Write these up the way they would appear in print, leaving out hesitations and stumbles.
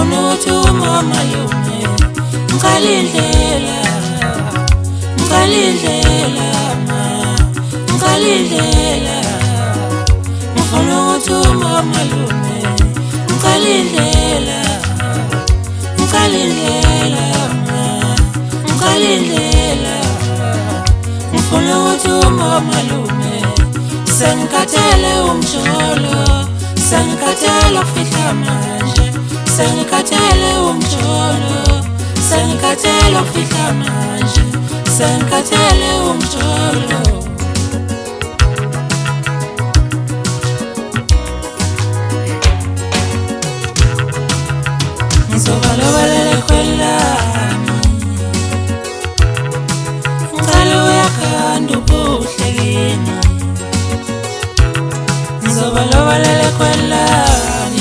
ngifuna ukuthi umalume ngikalindlela ngifuna ukuthi umalume ngikalindlela ngifuna ukuthi umalume sengikhathele umjolo sengikhathele ufihla manje sengikhathele umjolo sengikhathele ufihla manje sengikhathele umjolo ngizobalobalela kwelami ngicela uyakhanda ubuhlekeni ngizobalobalela kwelami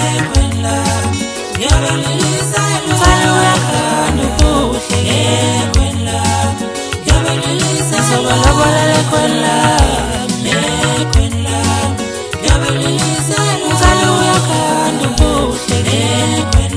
ngiyabelelisa ngicela uyakhanda ubuhlekeni ngiyabelelisa ngizobalobalela kwelami ngiyabelelisa ngicela uyakhanda ubuhlekeni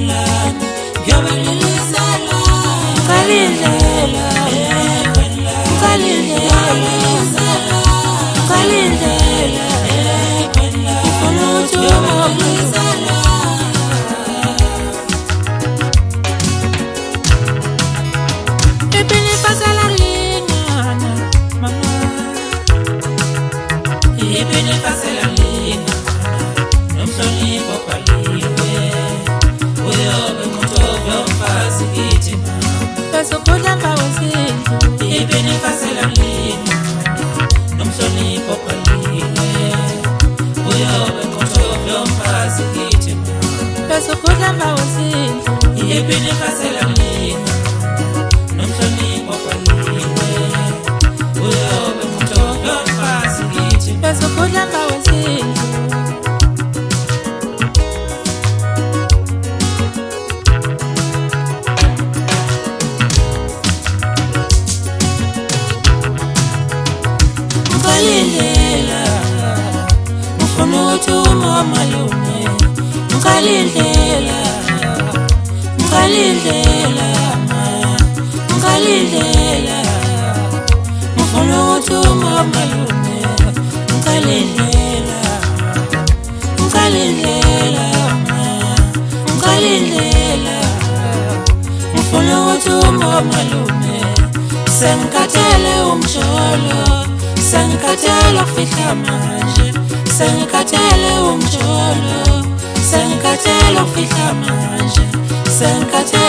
sengikhathele umjolo sengikhathele ufihla manje sengikhathele umjolo sengikhathele ufihla manje sengikhathele